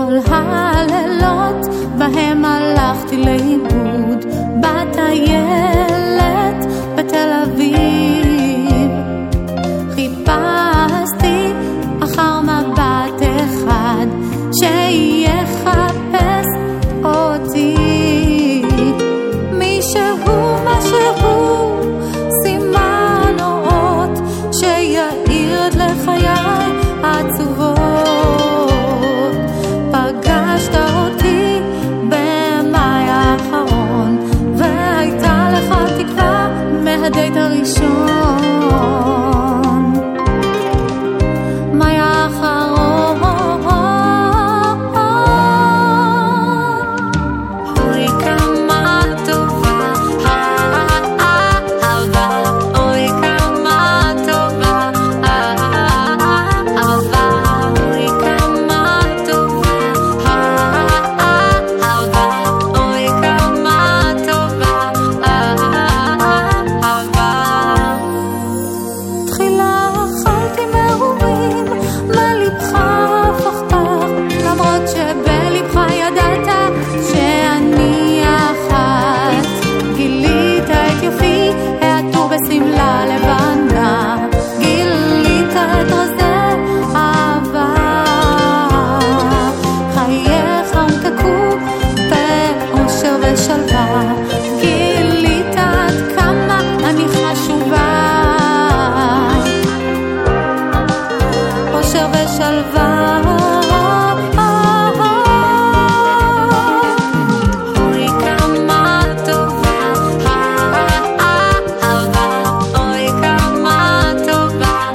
כל הלילות בהם הלכתי לאיבוד בטיילת בתל אביב, חיפשתי אחר מבט אחד שיחפש אותי, מישהו משהו סימן או אות שיעיר לחיי עצובות. פגשת אותי במאי האחרון והייתה לך תקווה מהדייט הראשון. מאי האחרון, אוי כמה טובה אהבה, אוי כמה טובה אהבה, אוי כמה טובה אהבה, אוי כמה טובה אהבה. תחילה אכלתי מרורים, מה לבך הפכת, למרות שבלבך ידעת שאני אחת. גילית את יופי העטור בשמלה לבנה, גילית את רזי אהבה, חייך הומתקו באושר ושלווה, גילית עד כמה אני חשובה, אושר ושלווה. אוי כמה טובה אהבה, אוי כמה טובה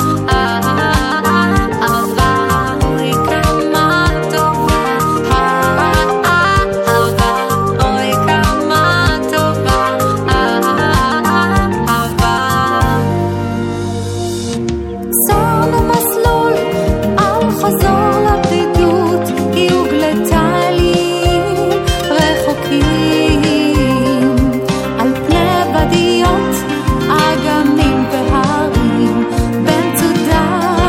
אהבה, אוי כמה טובה אהבה, אוי כמה טובה אהבה. צרנו מסלול על חזור לבדידות, היא הוגלתה לי רחוקים על פני ודיות, אגמים והרים, במצודה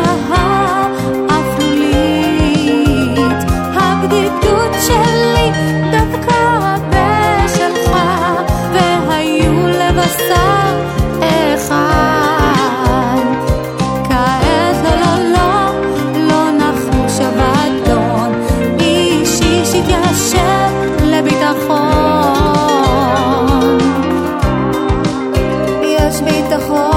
האפלולית. הבדידות שלי דווקא בשלך, והיו לבשר אחד. כעת לא לא לא לא נחוש אבדון, איש איש יתיישב לביטחון, יש ביטחון.